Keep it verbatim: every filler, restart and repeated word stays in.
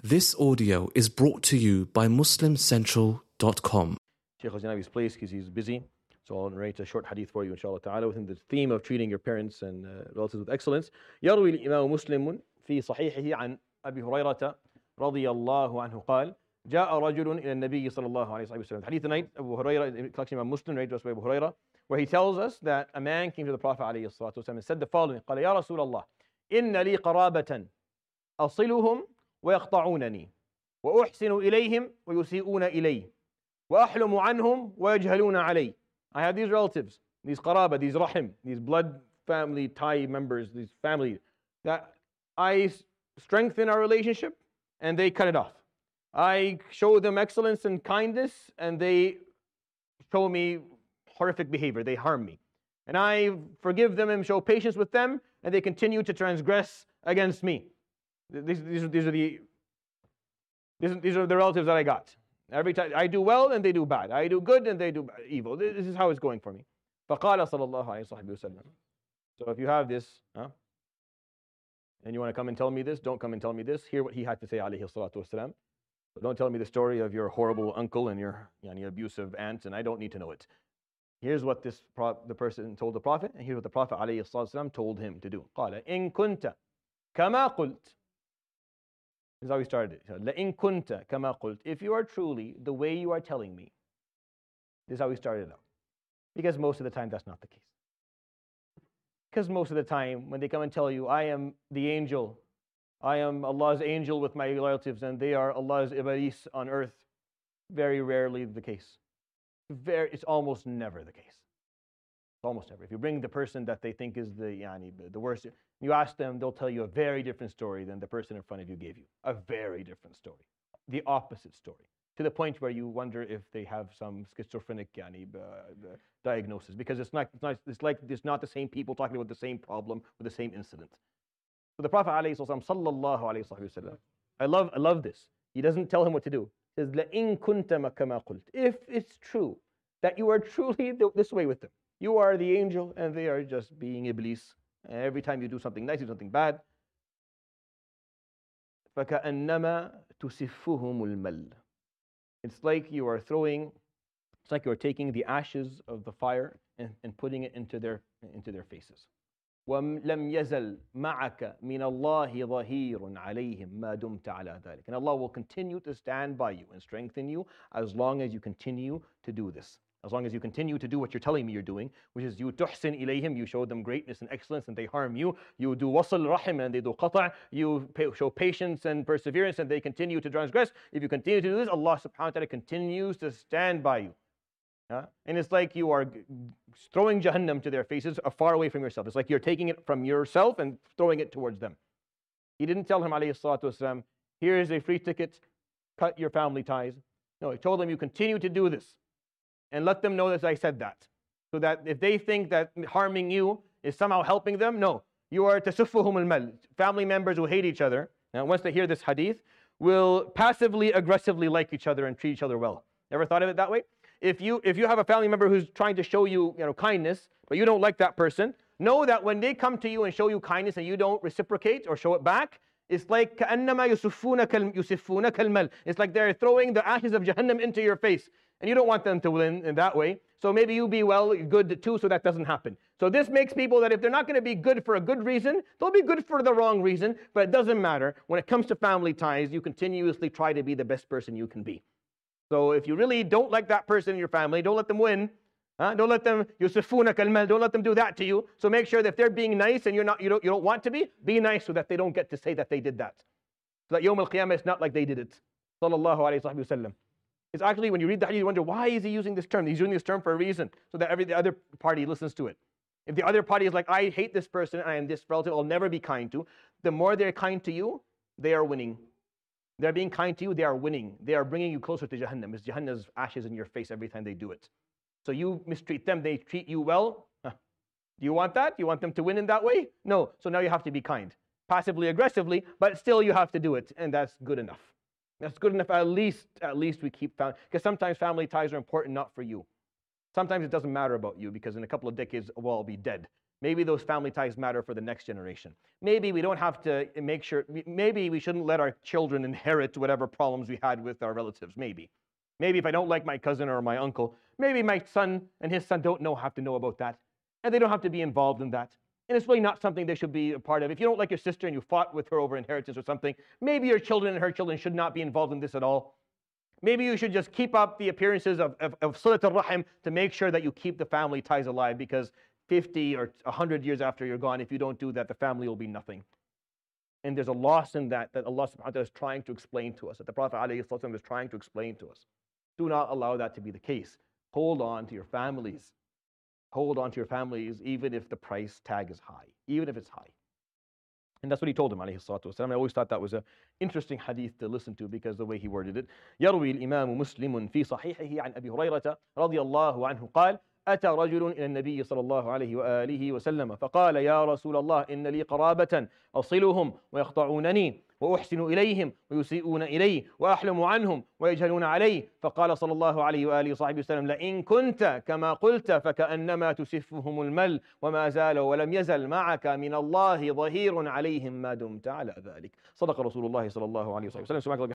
This audio is brought to you by Muslim Central dot com. Shaykh al-Janabi is pleased because he's busy, so I'll narrate a short hadith for you, inshallah ta'ala, within the theme of treating your parents and uh, relatives with excellence. يروي الإمام مسلم في صحيحه عن أبي هريرة رضي الله عنه قال جاء رجل إلى النبي صلى الله عليه وسلم. Hadith tonight, Abu Hurairah, collection of Muslim, narrated by Abu Hurairah, where he tells us that a man came to the Prophet عليه الصلاة والسلام and said the following: قال يا رسول الله إن لي قرابة أصلهم ويقطعونني وأحسن إليهم ويسيئون إلي وأحلم عنهم ويجهلون علي. I have these relatives, these qaraba, these rahim, these blood family tie members, these family, that I strengthen our relationship and they cut it off. I show them excellence and kindness and they show me horrific behavior, they harm me. And I forgive them and show patience with them and they continue to transgress against me. These, these, these, are the, these, these are the relatives that I got. Every time I do well and they do bad. I do good and they do evil. This is how it's going for me. فَقَالَ صَلَى اللَّهُ عَلَيْهِ وَسَلَّمَ. So if you have this, huh, and you want to come and tell me this, don't come and tell me this. Hear what he had to say, alayhi salatu wasalam. So don't tell me the story of your horrible uncle and your yani, abusive aunt, and I don't need to know it. Here's what this the person told the Prophet, and here's what the Prophet alayhi salatu wasalam told him to do. قَالَ إِن كُنْتَ كَمَا قُلْتَ. This is how we started it. لَإِن كُنْتَ كَمَا قُلْتَ. If you are truly the way you are telling me. This is how we started out. Because most of the time that's not the case. Because most of the time when they come and tell you, I am the angel, I am Allah's angel with my relatives and they are Allah's Iblis on earth, very rarely the case. Very, it's almost never the case. Almost never. If you bring the person that they think is the yani, the worst, you ask them, they'll tell you a very different story than the person in front of you gave you. A very different story. The opposite story. To the point where you wonder if they have some schizophrenic yani, uh, diagnosis. Because it's not, it's not, it's like it's not the same people talking about the same problem with the same incident. So the Prophet ﷺ, sallallahu alayhi wa sallam, I love, I love this. He doesn't tell him what to do. He says, لَإِن كُنْتَ كَمَا قُلْتَ. If it's true that you are truly this way with them. You are the angel and they are just being Iblis. And every time you do something nice, you do something bad. فَكَأَنَّمَا تُسِفُّهُمُ الْمَلِّ. It's like you are throwing, it's like you are taking the ashes of the fire and, and putting it into their, into their faces. وَلَمْ يَزَلْ مَعَكَ مِنَ اللَّهِ ظَهِيرٌ عَلَيْهِمْ مَا دُمْتَ عَلَى ذَلِكَ. And Allah will continue to stand by you and strengthen you as long as you continue to do this. As long as you continue to do what you're telling me you're doing, which is you tuhsin ilayhim, you show them greatness and excellence and they harm you. You do wasl rahim and they do qata'. You pay, show patience and perseverance and they continue to transgress. If you continue to do this, Allah subhanahu wa ta'ala continues to stand by you. Yeah? And it's like you are throwing Jahannam to their faces far away from yourself. It's like you're taking it from yourself and throwing it towards them. He didn't tell him, alayhi salatu wasalam, here is a free ticket, cut your family ties. No, he told them, you continue to do this. And let them know that I said that. So that if they think that harming you is somehow helping them, no. You are tasuffuhum al-mal. Family members who hate each other, now once they hear this hadith, will passively, aggressively like each other and treat each other well. Ever thought of it that way? If you if you have a family member who's trying to show you, you know, kindness, but you don't like that person, know that when they come to you and show you kindness and you don't reciprocate or show it back, it's like كَأَنَّمَا يُسِفُّونَ كَالْمَلِ. It's like they're throwing the ashes of Jahannam into your face. And you don't want them to win in that way. So maybe you be well, good too, so that doesn't happen. So this makes people that if they're not going to be good for a good reason, they'll be good for the wrong reason. But it doesn't matter. When it comes to family ties, you continuously try to be the best person you can be. So if you really don't like that person in your family, don't let them win. Huh? Don't let them, yusufuna kalmal, don't let them do that to you. So make sure that if they're being nice and you're not, you don't, you don't want to be, be nice so that they don't get to say that they did that. So that Yawm al-Qiyamah is not like they did it. Sallallahu alayhi wa sallam. It's actually, when you read the hadith, you wonder, why is he using this term? He's using this term for a reason, so that every the other party listens to it. If the other party is like, I hate this person, and I am this relative, I'll never be kind to, the more they're kind to you, they are winning. They're being kind to you, they are winning. They are bringing you closer to Jahannam. It's Jahannam's ashes in your face every time they do it. So you mistreat them, they treat you well. Huh. Do you want that? Do you want them to win in that way? No. So now you have to be kind. Passively, aggressively, but still you have to do it, and that's good enough. That's good enough. At least, at least we keep family. Because sometimes family ties are important not for you. Sometimes it doesn't matter about you because in a couple of decades we'll all be dead. maybe those family ties matter for the next generation. Maybe we don't have to make sure, maybe we shouldn't let our children inherit whatever problems we had with our relatives, maybe. Maybe if I don't like my cousin or my uncle, maybe my son and his son don't know have to know about that. And they don't have to be involved in that. And it's really not something they should be a part of. If you don't like your sister and you fought with her over inheritance or something, maybe your children and her children should not be involved in this at all. Maybe you should just keep up the appearances of, of, of Silat al-Rahim to make sure that you keep the family ties alive, because fifty or one hundred years after you're gone, if you don't do that, the family will be nothing. And there's a loss in that that Allah subhanahu wa ta'ala is trying to explain to us, that the Prophet ﷺ is trying to explain to us. Do not allow that to be the case. Hold on to your families. Hold on to your families even if the price tag is high, even if it's high. And that's what he told him, alayhi salatu wasalam. I always thought that was an interesting hadith to listen to because the way he worded it. يروي الإمام مسلم في صحيحه عن أبي هريرة رضي الله عنه قال: أتى رجل إلى النبي صلى الله عليه وآله وسلم فقال: يا رسول الله إن لي قرابة أصلهم ويقطعونني وأحسن إليهم ويسيئون إلي وأحلم عنهم ويجهلون علي. فقال صلى الله عليه وآله وصحبه وسلم: لئن كنت كما قلت فكأنما تسفهم المل وما زال ولم يزل معك من الله ظهير عليهم ما دمت على ذلك. صدق رسول الله صلى الله عليه وسلم.